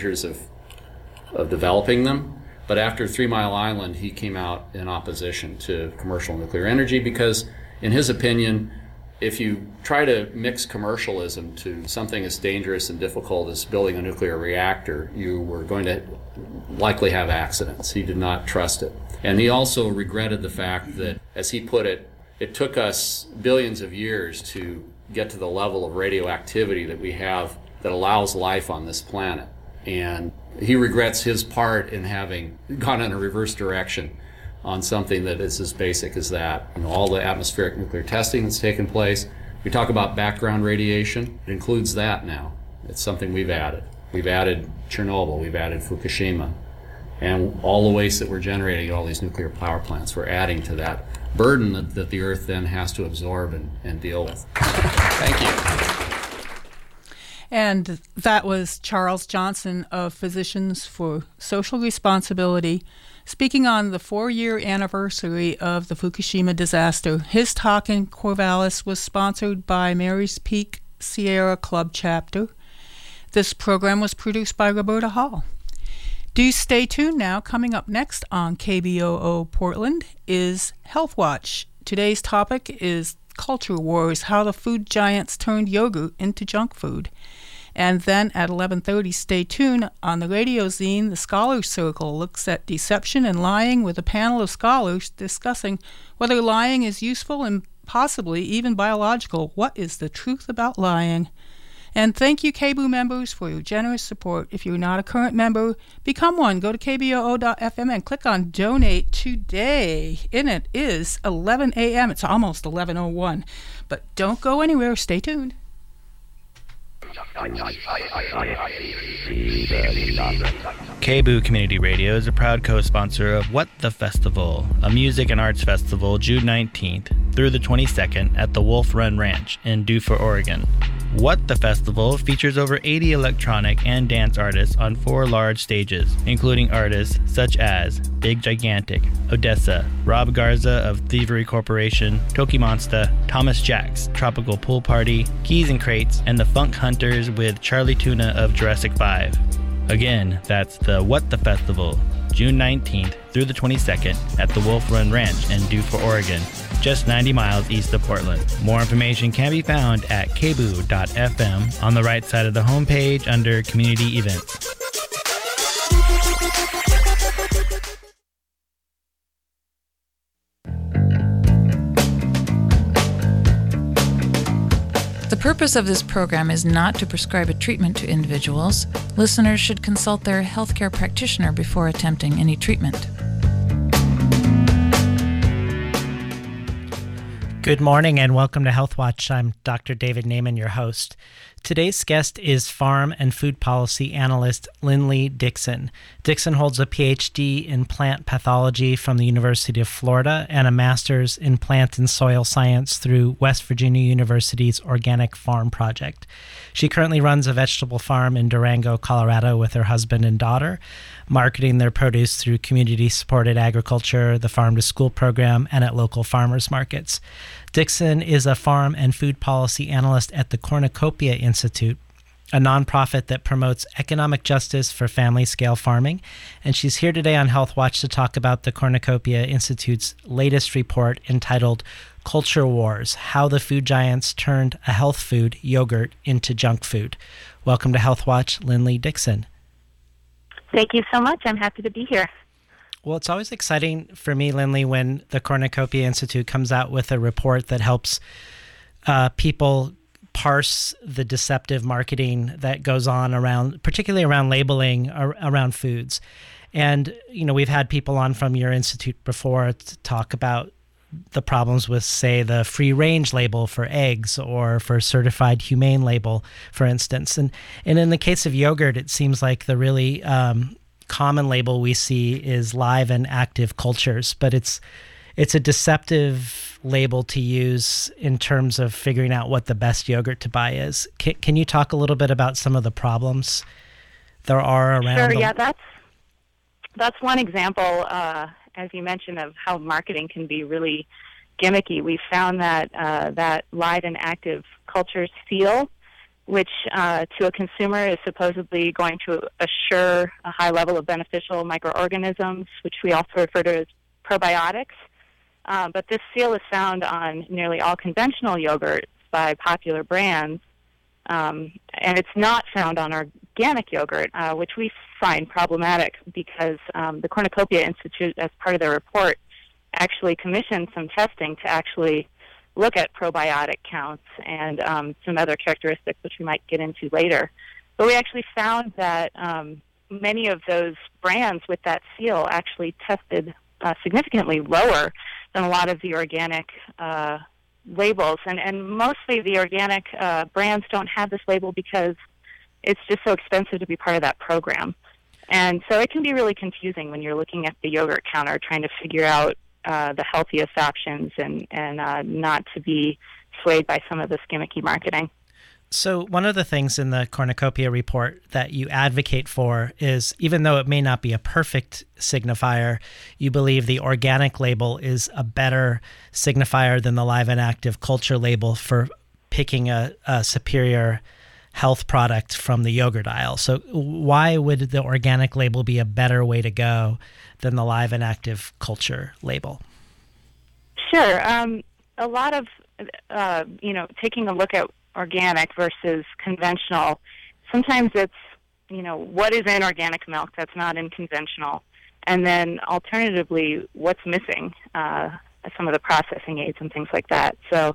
dangers of developing them. But after 3 Mile Island, he came out in opposition to commercial nuclear energy because, in his opinion, if you try to mix commercialism to something as dangerous and difficult as building a nuclear reactor, you were going to likely have accidents. He did not trust it. And he also regretted the fact that, as he put it, it took us billions of years to get to the level of radioactivity that we have that allows life on this planet. And he regrets his part in having gone in a reverse direction on something that is as basic as that. All the atmospheric nuclear testing that's taken place. We talk about background radiation. It includes that now. It's something we've added. We've added Chernobyl. We've added Fukushima. And all the waste that we're generating at all these nuclear power plants, we're adding to that burden that the Earth then has to absorb and deal with. Thank you. And that was Charles Johnson of Physicians for Social Responsibility, speaking on the 4-year anniversary of the Fukushima disaster. His talk in Corvallis was sponsored by Mary's Peak Sierra Club chapter. This program was produced by Roberta Hall. Do stay tuned now. Coming up next on KBOO Portland is Health Watch. Today's topic is Culture Wars, how the food giants turned yogurt into junk food. And then at 11:30, stay tuned on the radio zine. The Scholars Circle looks at deception and lying with a panel of scholars discussing whether lying is useful and possibly even biological. What is the truth about lying? And thank you, KBOO members, for your generous support. If you're not a current member, become one. Go to kboo.fm and click on Donate today. And it is 11 a.m. It's almost 11:01. But don't go anywhere. Stay tuned. KBOO Community Radio is a proud co-sponsor of What the Festival, a music and arts festival June 19th through the 22nd at the Wolf Run Ranch in Dufur, Oregon. What the Festival features over 80 electronic and dance artists on 4 large stages, including artists such as Big Gigantic, Odessa, Rob Garza of Thievery Corporation, Toki Monsta, Thomas Jacks, Tropical Pool Party, Keys and Crates, and the Funk Hunters with Charlie Tuna of Jurassic 5. Again, that's the What the Festival, June 19th through the 22nd at the Wolf Run Ranch in Dufur, Oregon, just 90 miles east of Portland. More information can be found at kboo.fm on the right side of the homepage under Community Events. The purpose of this program is not to prescribe a treatment to individuals. Listeners should consult their healthcare practitioner before attempting any treatment. Good morning and welcome to Health Watch. I'm Dr. David Naiman, your host. Today's guest is farm and food policy analyst Lindley Dixon. Dixon holds a PhD in plant pathology from the University of Florida and a master's in plant and soil science through West Virginia University's Organic Farm Project. She currently runs a vegetable farm in Durango, Colorado with her husband and daughter, marketing their produce through community-supported agriculture, the Farm to School program, and at local farmers markets. Dixon is a farm and food policy analyst at the Cornucopia Institute, a nonprofit that promotes economic justice for family-scale farming. And she's here today on Health Watch to talk about the Cornucopia Institute's latest report entitled Culture Wars, How the Food Giants Turned a Health Food, Yogurt, into Junk Food. Welcome to Health Watch, Lindley Dixon. Thank you so much. I'm happy to be here. Well, it's always exciting for me, Lindley, when the Cornucopia Institute comes out with a report that helps people parse the deceptive marketing that goes on around, particularly around labeling around foods. And, you know, we've had people on from your institute before to talk about the problems with, say, the free range label for eggs or for certified humane label, for instance. And in the case of yogurt, it seems like the really common label we see is live and active cultures, but it's a deceptive label to use in terms of figuring out what the best yogurt to buy is. Can you talk a little bit about some of the problems there are around? Sure, yeah, that's one example, as you mentioned, of how marketing can be really gimmicky. We found that that live and active culture seal which to a consumer is supposedly going to assure a high level of beneficial microorganisms, which we also refer to as probiotics. But this seal is found on nearly all conventional yogurts by popular brands, and it's not found on organic yogurt, which we find problematic because the Cornucopia Institute, as part of their report, actually commissioned some testing to actually look at probiotic counts and some other characteristics which we might get into later. But we actually found that many of those brands with that seal actually tested significantly lower than a lot of the organic labels. And mostly the organic brands don't have this label because it's just so expensive to be part of that program. And so it can be really confusing when you're looking at the yogurt counter trying to figure out the healthiest options and not to be swayed by some of this gimmicky marketing. So one of the things in the Cornucopia report that you advocate for is, even though it may not be a perfect signifier, you believe the organic label is a better signifier than the live and active culture label for picking a superior health product from the yogurt aisle. So why would the organic label be a better way to go than the live and active culture label? Sure. A lot of, taking a look at organic versus conventional, sometimes it's, what is in organic milk that's not in conventional? And then alternatively, what's missing, some of the processing aids and things like that. So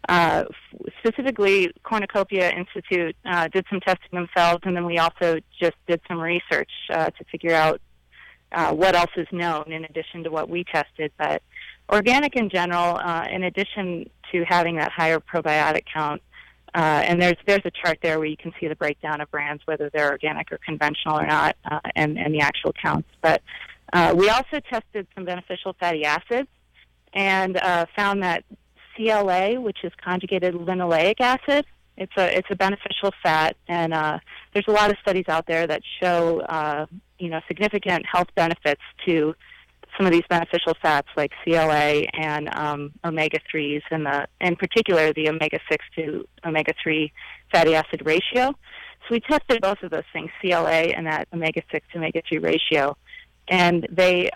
specifically, Cornucopia Institute did some testing themselves, and then we also just did some research to figure out what else is known in addition to what we tested. But organic in general, in addition to having that higher probiotic count, and there's a chart there where you can see the breakdown of brands, whether they're organic or conventional or not, and the actual counts. But we also tested some beneficial fatty acids and found that CLA, which is conjugated linoleic acid, it's a beneficial fat, and there's a lot of studies out there that show significant health benefits to some of these beneficial fats like CLA and omega-3s, and in particular the omega-6 to omega-3 fatty acid ratio. So we tested both of those things, CLA and that omega-6 to omega-3 ratio, and they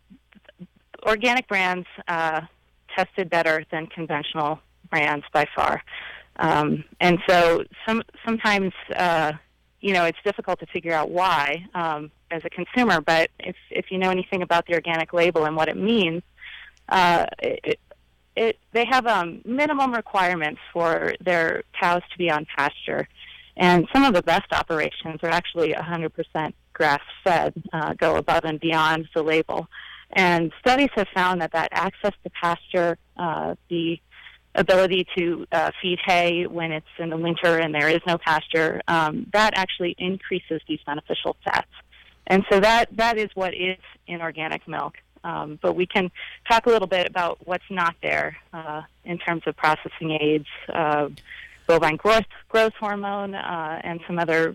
organic brands tested better than conventional brands by far. And so sometimes it's difficult to figure out why as a consumer, but if you know anything about the organic label and what it means, they have minimum requirements for their cows to be on pasture. And some of the best operations are actually 100% grass-fed, go above and beyond the label. And studies have found that access to pasture, the ability to feed hay when it's in the winter and there is no pasture, that actually increases these beneficial fats. And so that is what is in organic milk. But we can talk a little bit about what's not there in terms of processing aids, bovine growth hormone, and some other,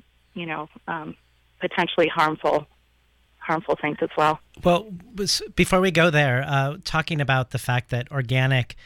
potentially harmful things as well. Well, before we go there, talking about the fact that organic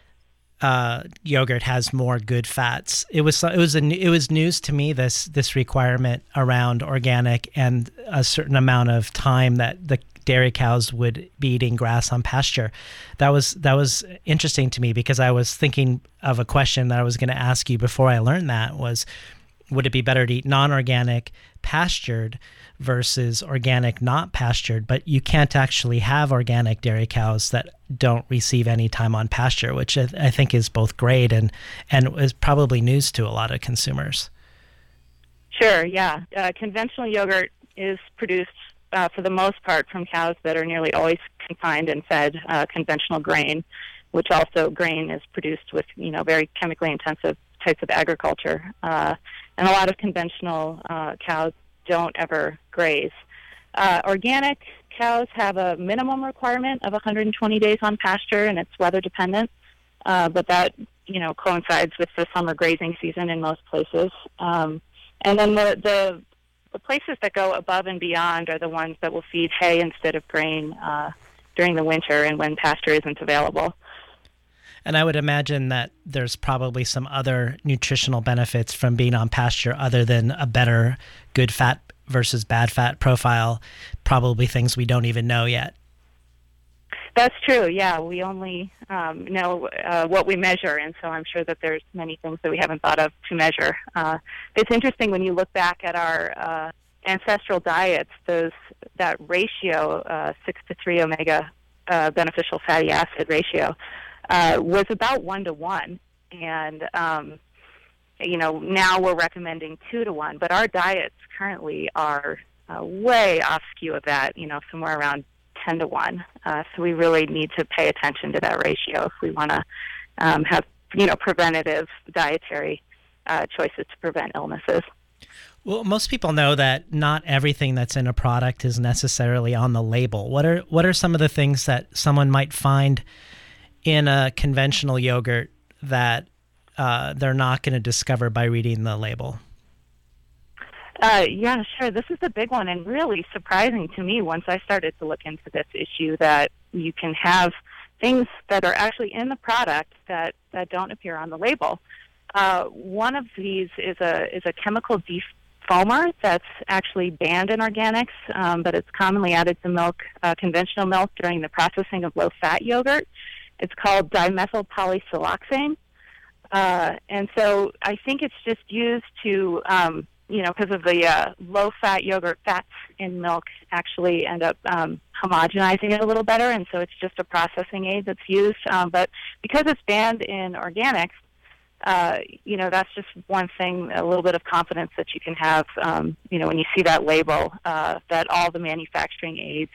yogurt has more good fats, it was news to me, this requirement around organic and a certain amount of time that the dairy cows would be eating grass on pasture. That was interesting to me, because I was thinking of a question that I was going to ask you before I learned that was, would it be better to eat non-organic pastured versus organic not pastured? But you can't actually have organic dairy cows that don't receive any time on pasture, which I think is both great and is probably news to a lot of consumers. Sure, yeah. Conventional yogurt is produced for the most part from cows that are nearly always confined and fed conventional grain, which also grain is produced with very chemically intensive types of agriculture. And a lot of conventional cows don't ever graze. Organic cows have a minimum requirement of 120 days on pasture, and it's weather dependent. But that coincides with the summer grazing season in most places. And then the places that go above and beyond are the ones that will feed hay instead of grain during the winter and when pasture isn't available. And I would imagine that there's probably some other nutritional benefits from being on pasture other than a better good fat versus bad fat profile, probably things we don't even know yet. That's true. Yeah, we only know what we measure, and so I'm sure that there's many things that we haven't thought of to measure. It's interesting when you look back at our ancestral diets, that ratio, 6-to-3 omega beneficial fatty acid ratio, was about 1-to-1, and now we're recommending 2-to-1, but our diets currently are way off skew of that, somewhere around 10-to-1. So we really need to pay attention to that ratio if we want to have, preventative dietary choices to prevent illnesses. Well, most people know that not everything that's in a product is necessarily on the label. What are some of the things that someone might find in a conventional yogurt that they're not going to discover by reading the label? Yeah, sure. This is the big one, and really surprising to me once I started to look into this issue, that you can have things that are actually in the product that don't appear on the label. One of these is a chemical defoamer that's actually banned in organics, but it's commonly added to milk, conventional milk, during the processing of low-fat yogurt. It's called dimethylpolysiloxane. And so I think it's just used to, because of the low-fat yogurt fats in milk actually end up homogenizing it a little better, and so it's just a processing aid that's used. But because it's banned in organics, that's just one thing, a little bit of confidence that you can have, when you see that label, that all the manufacturing aids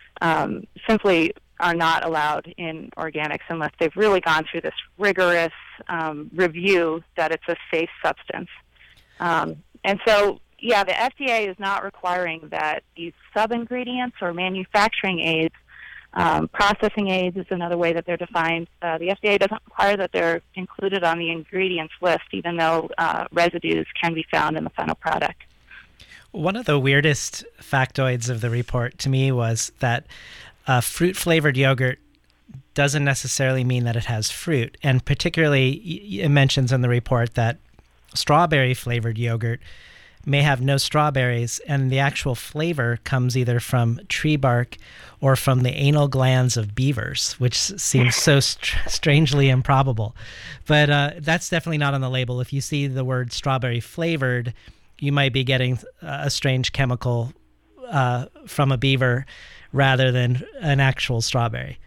simply are not allowed in organics unless they've really gone through this rigorous review that it's a safe substance. And so, yeah, the FDA is not requiring that these sub-ingredients or manufacturing aids, processing aids is another way that they're defined. The FDA doesn't require that they're included on the ingredients list, even though residues can be found in the final product. One of the weirdest factoids of the report to me was that fruit-flavored yogurt doesn't necessarily mean that it has fruit. And particularly, it mentions in the report that strawberry-flavored yogurt may have no strawberries, and the actual flavor comes either from tree bark or from the anal glands of beavers, which seems so strangely improbable. But that's definitely not on the label. If you see the word strawberry-flavored, you might be getting a strange chemical from a beaver rather than an actual strawberry.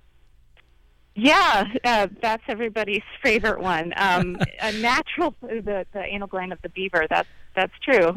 Yeah, that's everybody's favorite one. A natural, the anal gland of the beaver, that's true.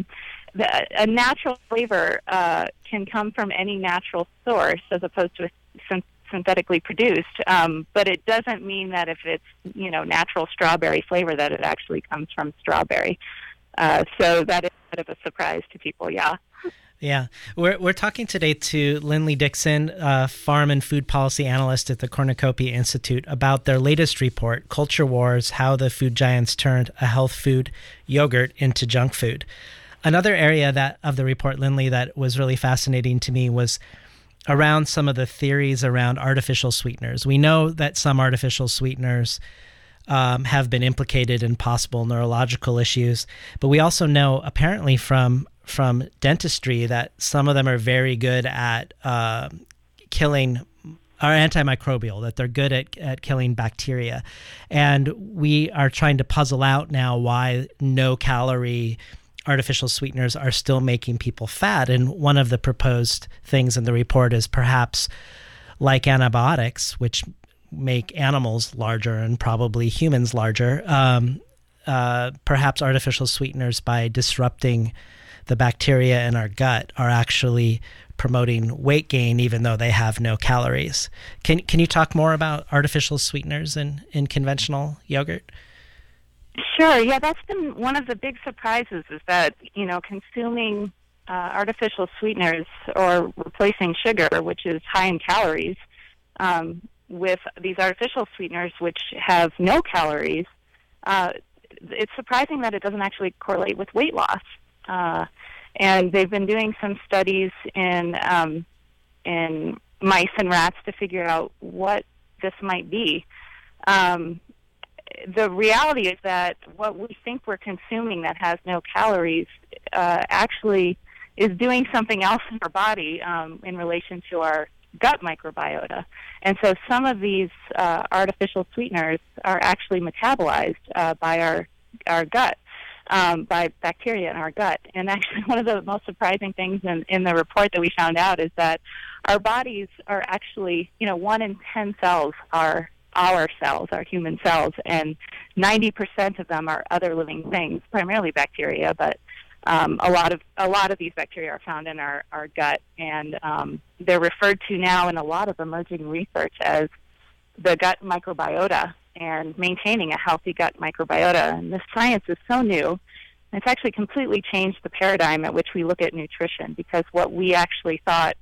A natural flavor can come from any natural source as opposed to synthetically produced, but it doesn't mean that if it's, natural strawberry flavor that it actually comes from strawberry. So that is a bit of a surprise to people, yeah. Yeah. We're talking today to Lindley Dixon, Farm and Food Policy Analyst at the Cornucopia Institute, about their latest report, Culture Wars, How the Food Giants Turned a Health Food Yogurt into Junk Food. Another area of the report, Lindley, that was really fascinating to me was around some of the theories around artificial sweeteners. We know that some artificial sweeteners have been implicated in possible neurological issues, but we also know apparently from dentistry that some of them are very good at killing, are antimicrobial, that they're good at killing bacteria. And we are trying to puzzle out now why no-calorie artificial sweeteners are still making people fat. And one of the proposed things in the report is perhaps like antibiotics, which make animals larger and probably humans larger, perhaps artificial sweeteners, by disrupting the bacteria in our gut, are actually promoting weight gain even though they have no calories. Can you talk more about artificial sweeteners in conventional yogurt? Sure. Yeah, that's been one of the big surprises, is that, consuming artificial sweeteners or replacing sugar, which is high in calories, with these artificial sweeteners which have no calories, it's surprising that it doesn't actually correlate with weight loss. And they've been doing some studies in mice and rats to figure out what this might be. The reality is that what we think we're consuming that has no calories actually is doing something else in our body in relation to our gut microbiota. And so some of these artificial sweeteners are actually metabolized by our gut, by bacteria in our gut. And actually one of the most surprising things in the report that we found out is that our bodies are actually, 1 in 10 cells are our cells, our human cells, and 90% of them are other living things, primarily bacteria, but a lot of these bacteria are found in our gut, and they're referred to now in a lot of emerging research as the gut microbiota and maintaining a healthy gut microbiota. And this science is so new, and it's actually completely changed the paradigm at which we look at nutrition, because what we actually thought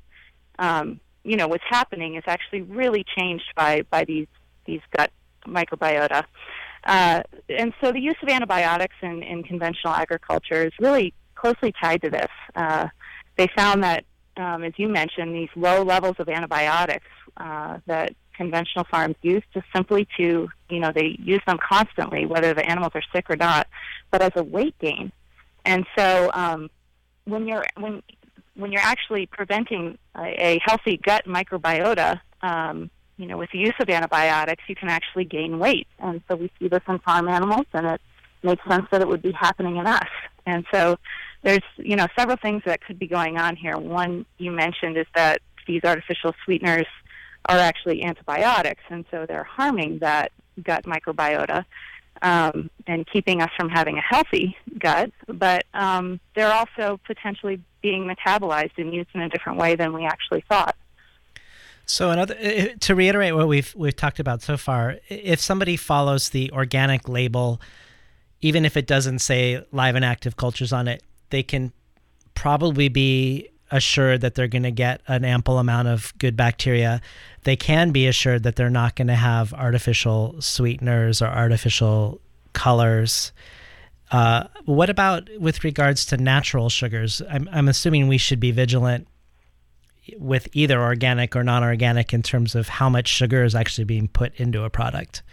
was happening is actually really changed by these gut microbiota. And so the use of antibiotics in conventional agriculture is really closely tied to this. They found that, as you mentioned, these low levels of antibiotics that conventional farms use just simply to, they use them constantly, whether the animals are sick or not, but as a weight gain. And so when you're actually preventing a healthy gut microbiota, with the use of antibiotics, you can actually gain weight. And so we see this in farm animals, and it makes sense that it would be happening in us. And so there's, several things that could be going on here. One you mentioned is that these artificial sweeteners are actually antibiotics, and so they're harming that gut microbiota and keeping us from having a healthy gut. But they're also potentially being metabolized and used in a different way than we actually thought. So to reiterate what we've talked about so far, if somebody follows the organic label, even if it doesn't say live and active cultures on it, they can probably be assured that they're going to get an ample amount of good bacteria. They can be assured that they're not going to have artificial sweeteners or artificial colors. What about with regards to natural sugars? I'm assuming we should be vigilant with either organic or non-organic in terms of how much sugar is actually being put into a product.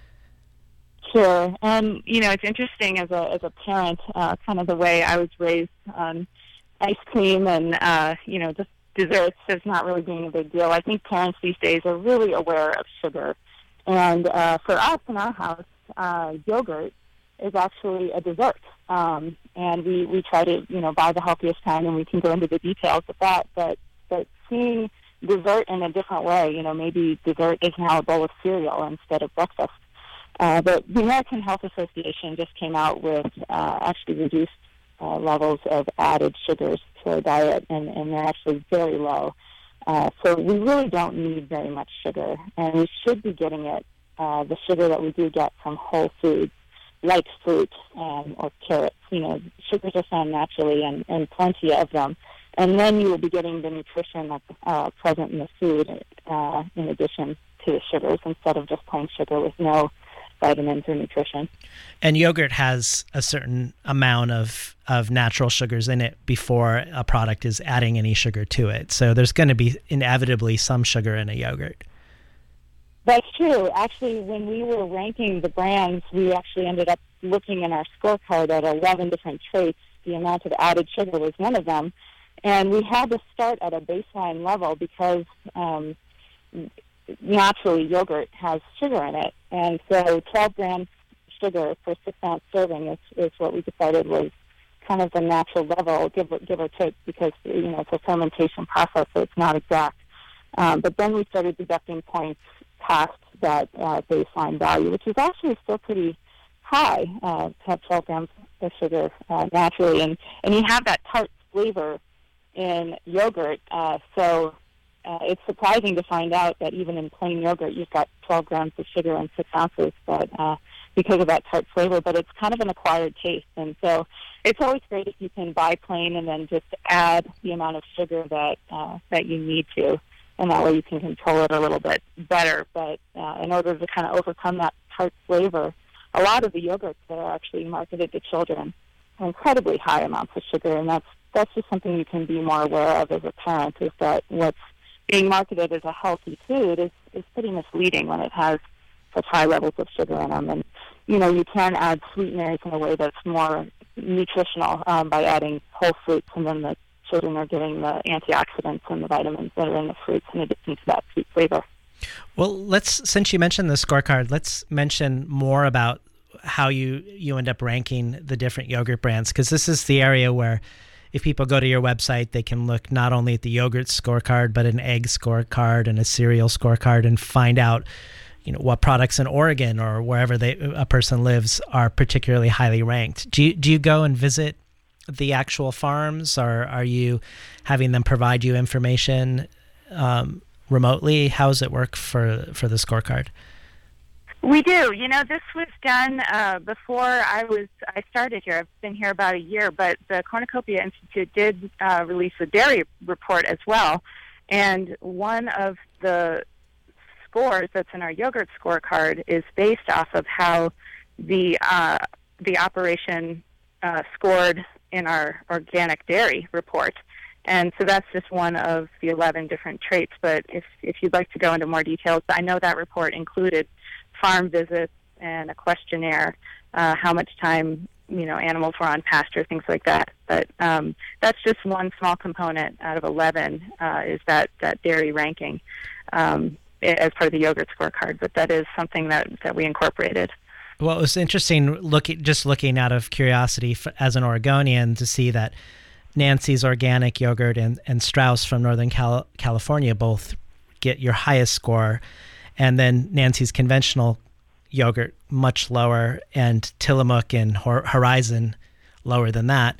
Sure. And, it's interesting as a parent, kind of the way I was raised on ice cream and, just desserts as not really being a big deal. I think parents these days are really aware of sugar. And for us in our house, yogurt is actually a dessert. And we try to, buy the healthiest kind, and we can go into the details of that. But seeing dessert in a different way, maybe dessert is now a bowl of cereal instead of breakfast. But the American Health Association just came out with actually reduced levels of added sugars to our diet, and they're actually very low. So we really don't need very much sugar, and we should be getting the sugar that we do get from whole foods, like fruit or carrots. Sugars are found naturally and plenty of them. And then you will be getting the nutrition that's present in the food in addition to the sugars, instead of just plain sugar with no vitamins or nutrition. And yogurt has a certain amount of natural sugars in it before a product is adding any sugar to it. So there's going to be inevitably some sugar in a yogurt. That's true. Actually, when we were ranking the brands, we actually ended up looking in our scorecard at 11 different traits. The amount of added sugar was one of them. And we had to start at a baseline level because naturally yogurt has sugar in it. And so 12 grams sugar per 6-ounce serving is what we decided was kind of the natural level, give or take, because it's a fermentation process, so it's not exact. But then we started deducting points past that baseline value, which is actually still pretty high to have 12 grams of sugar naturally. And you have that tart flavor in yogurt, so it's surprising to find out that even in plain yogurt you've got 12 grams of sugar and 6 ounces, but because of that tart flavor, but it's kind of an acquired taste. And so it's always great if you can buy plain and then just add the amount of sugar that you need to, and that way you can control it a little bit better. But in order to kind of overcome that tart flavor, a lot of the yogurts that are actually marketed to children are incredibly high amounts of sugar, and that's just something you can be more aware of as a parent, is that what's being marketed as a healthy food is pretty misleading when it has such high levels of sugar in them. And, you can add sweeteners in a way that's more nutritional by adding whole fruits, and then the children are getting the antioxidants and the vitamins that are in the fruits in addition to that sweet flavor. Well, since you mentioned the scorecard, let's mention more about how you end up ranking the different yogurt brands, because this is the area where if people go to your website, they can look not only at the yogurt scorecard, but an egg scorecard and a cereal scorecard, and find out what products in Oregon or wherever a person lives are particularly highly ranked. Do you go and visit the actual farms, or are you having them provide you information remotely? How does it work for the scorecard? We do. This was done before I started here. I've been here about a year, but the Cornucopia Institute did release a dairy report as well. And one of the scores that's in our yogurt scorecard is based off of how the operation scored in our organic dairy report. And so that's just one of the 11 different traits. But if you'd like to go into more details, I know that report included farm visits and a questionnaire, how much time animals were on pasture, things like that. But that's just one small component out of 11 is that dairy ranking as part of the yogurt scorecard. But that is something that we incorporated. Well, it was interesting looking out of curiosity as an Oregonian to see that Nancy's organic yogurt and Strauss from Northern California both get your highest score, and then Nancy's conventional yogurt much lower, and Tillamook and Horizon lower than that.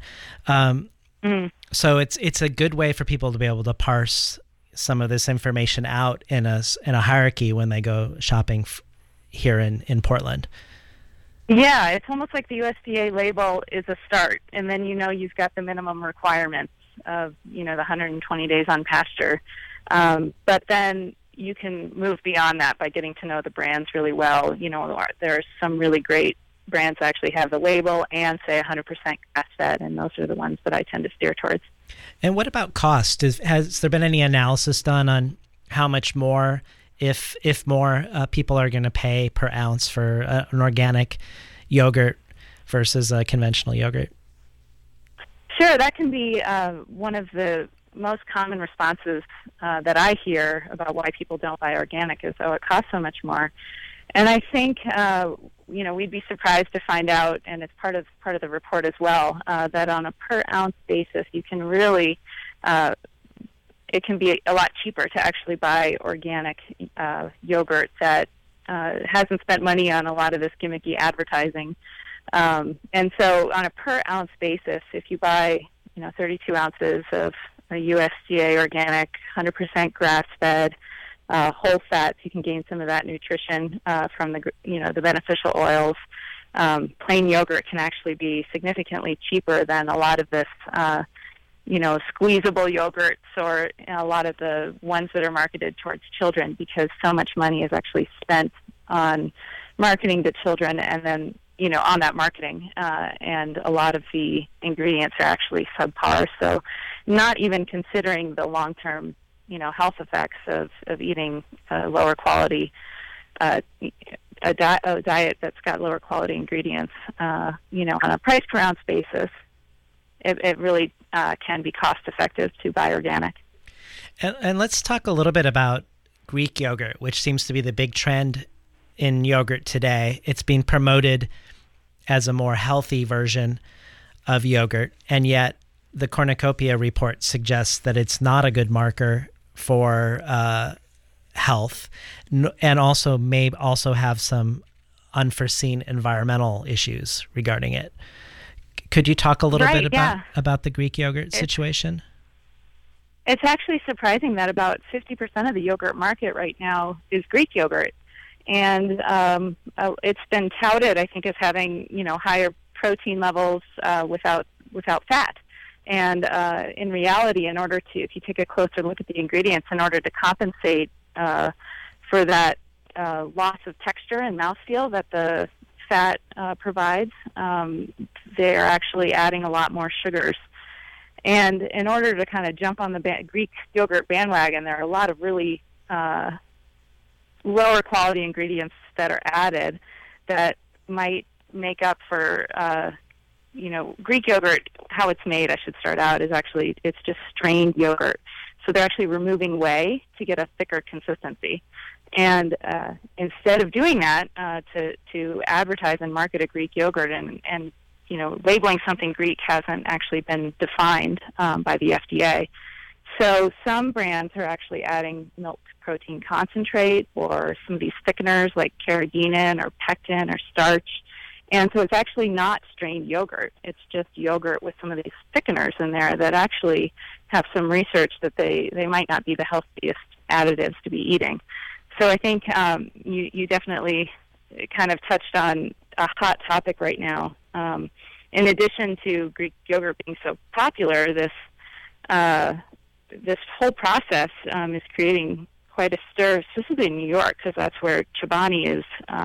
So it's a good way for people to be able to parse some of this information out in a hierarchy when they go shopping here in Portland. Yeah, it's almost like the USDA label is a start, and then you've got the minimum requirements of the 120 days on pasture. But then you can move beyond that by getting to know the brands really well. There are some really great brands that actually have the label and say 100% grass-fed, and those are the ones that I tend to steer towards. And what about cost? Has there been any analysis done on how much more, if more, people are going to pay per ounce for an organic yogurt versus a conventional yogurt? Sure, that can be one of the most common responses that I hear about why people don't buy organic is, it costs so much more. And I think we'd be surprised to find out, and it's part of the report as well, that on a per ounce basis, you can really it can be a lot cheaper to actually buy organic yogurt that hasn't spent money on a lot of this gimmicky advertising. And so on a per ounce basis, if you buy 32 ounces of a USDA organic, 100% grass-fed, whole fats, you can gain some of that nutrition from the beneficial oils. Plain yogurt can actually be significantly cheaper than a lot of this, squeezable yogurts or a lot of the ones that are marketed towards children, because so much money is actually spent on marketing to children and then, on that marketing. And a lot of the ingredients are actually subpar. So not even considering the long-term health effects of eating lower quality, a diet that's got lower quality ingredients, on a price per ounce basis, it really can be cost effective to buy organic. And let's talk a little bit about Greek yogurt, which seems to be the big trend in yogurt today. It's being promoted as a more healthy version of yogurt, and yet the Cornucopia report suggests that it's not a good marker for health, and also may also have some unforeseen environmental issues regarding it. Could you talk a little bit about the Greek yogurt situation? It's actually surprising that about 50% of the yogurt market right now is Greek yogurt. And it's been touted, I think, as having, higher protein levels without fat. And in reality, if you take a closer look at the ingredients, in order to compensate for that loss of texture and mouthfeel that the fat provides, they're actually adding a lot more sugars. And in order to kind of jump on the Greek yogurt bandwagon, there are a lot of really lower quality ingredients that are added that might make up for, Greek yogurt. How it's made, I should start out, is actually it's just strained yogurt. So they're actually removing whey to get a thicker consistency. And instead of doing that, to advertise and market a Greek yogurt and labeling something Greek hasn't actually been defined by the FDA. So some brands are actually adding milk protein concentrate or some of these thickeners like carrageenan or pectin or starch. And so it's actually not strained yogurt. It's just yogurt with some of these thickeners in there that actually have some research that they might not be the healthiest additives to be eating. So I think you definitely kind of touched on a hot topic right now. In addition to Greek yogurt being so popular, this whole process is creating quite a stir, specifically in New York, because that's where Chobani is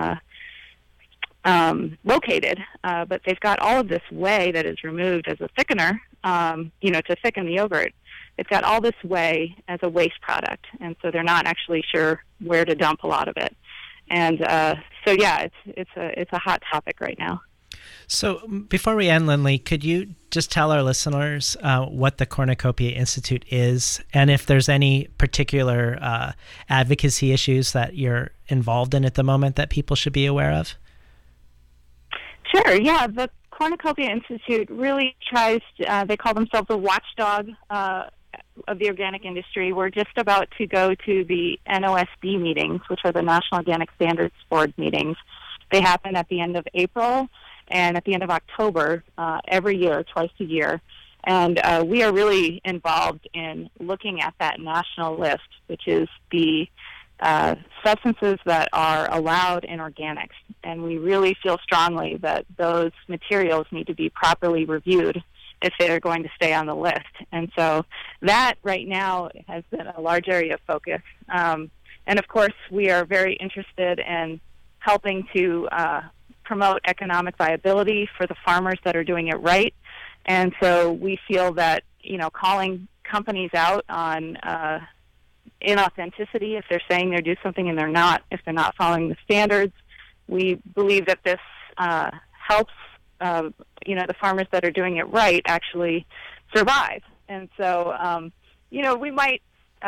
located. But they've got all of this whey that is removed as a thickener, to thicken the yogurt. They've got all this whey as a waste product, and so they're not actually sure where to dump a lot of it. And it's a hot topic right now. So before we end, Lindley, could you just tell our listeners what the Cornucopia Institute is, and if there's any particular advocacy issues that you're involved in at the moment that people should be aware of? Sure, yeah. The Cornucopia Institute really tries they call themselves a watchdog of the organic industry. We're just about to go to the NOSB meetings, which are the National Organic Standards Board meetings. They happen at the end of April and at the end of October every year, twice a year. And we are really involved in looking at that national list, which is the substances that are allowed in organics. And we really feel strongly that those materials need to be properly reviewed if they're going to stay on the list. And so that right now has been a large area of focus. And of course, we are very interested in helping to promote economic viability for the farmers that are doing it right. And so we feel that, calling companies out on inauthenticity, if they're saying they're doing something and they're not, if they're not following the standards, we believe that this helps, the farmers that are doing it right actually survive. And so, we might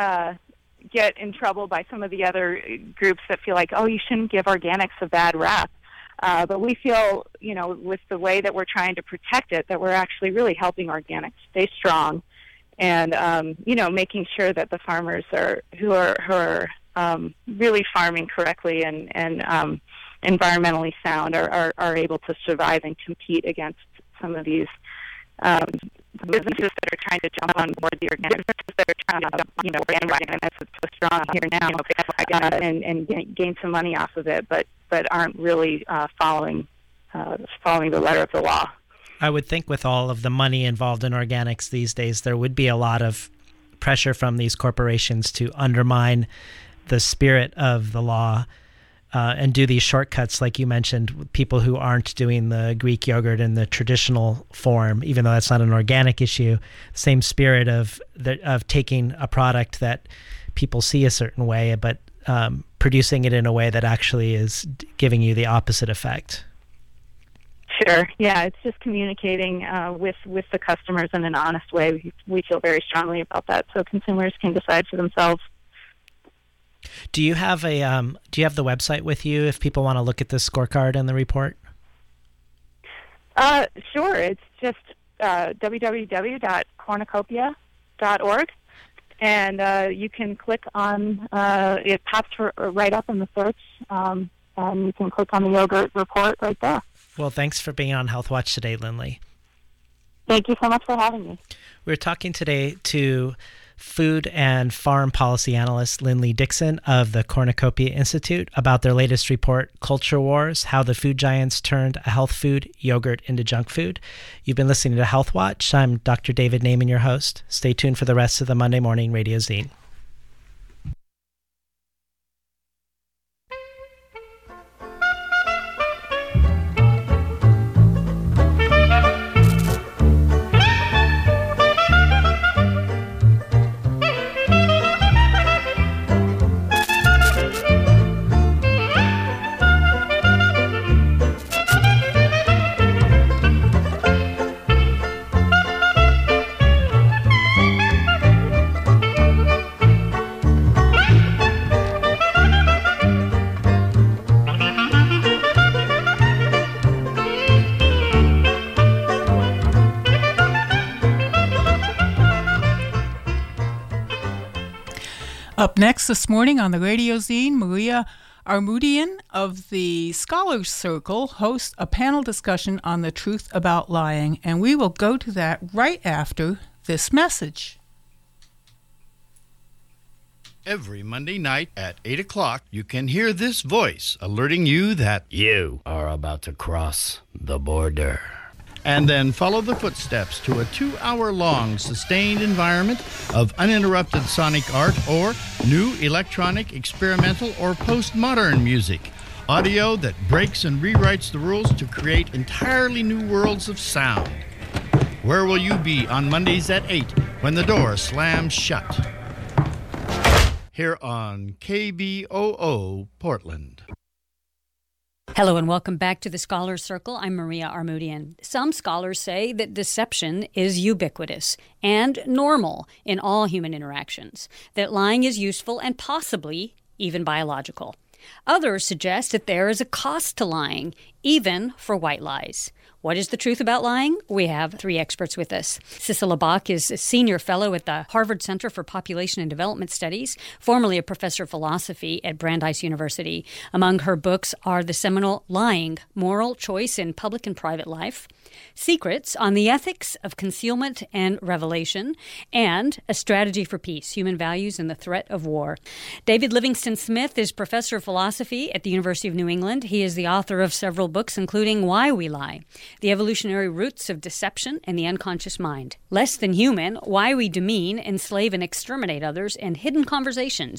get in trouble by some of the other groups that feel like, oh, you shouldn't give organics a bad rap. But we feel, with the way that we're trying to protect it, that we're actually really helping organics stay strong, and making sure that the farmers who are really farming correctly and environmentally sound are able to survive and compete against some of these businesses that are trying to jump on board the organic businesses that are trying to jump, bandwagon, and that's what's so strong here now, and gain some money off of it, but aren't really following the letter of the law. I would think with all of the money involved in organics these days, there would be a lot of pressure from these corporations to undermine the spirit of the law and do these shortcuts, like you mentioned, people who aren't doing the Greek yogurt in the traditional form, even though that's not an organic issue. Same spirit of taking a product that people see a certain way, but producing it in a way that actually is giving you the opposite effect. Sure. Yeah, it's just communicating with the customers in an honest way. We feel very strongly about that, so consumers can decide for themselves. Do you have the website with you if people want to look at the scorecard and the report? Sure. It's just www.cornucopia.org, and you can click on it. Pops right up in the search, and you can click on the yogurt report right there. Well, thanks for being on Health Watch today, Lindley. Thank you so much for having me. We're talking today to food and farm policy analyst Lindley Dixon of the Cornucopia Institute about their latest report, Culture Wars, How the Food Giants Turned a Health Food Yogurt into Junk Food. You've been listening to Health Watch. I'm Dr. David Naiman, your host. Stay tuned for the rest of the Monday Morning Radio Zine. Up next this morning on the Radio Zine, Maria Armoudian of the Scholars Circle hosts a panel discussion on the truth about lying, and we will go to that right after this message. Every Monday night at 8 o'clock, you can hear this voice alerting you that you are about to cross the border. And then follow the footsteps to a 2-hour-long sustained environment of uninterrupted sonic art or new electronic, experimental, or postmodern music. Audio that breaks and rewrites the rules to create entirely new worlds of sound. Where will you be on Mondays at 8 when the door slams shut? Here on KBOO Portland. Hello and welcome back to the Scholars Circle. I'm Maria Armoudian. Some scholars say that deception is ubiquitous and normal in all human interactions, that lying is useful and possibly even biological. Others suggest that there is a cost to lying, even for white lies. What is the truth about lying? We have 3 experts with us. Cicilla Bach is a senior fellow at the Harvard Center for Population and Development Studies, formerly a professor of philosophy at Brandeis University. Among her books are the seminal Lying, Moral Choice in Public and Private Life, Secrets on the Ethics of Concealment and Revelation, and A Strategy for Peace, Human Values and the Threat of War. David Livingston Smith is professor of philosophy at the University of New England. He is the author of several books, including Why We Lie, The Evolutionary Roots of Deception and the Unconscious Mind, Less Than Human, Why We Demean, Enslave, and Exterminate Others, and Hidden Conversations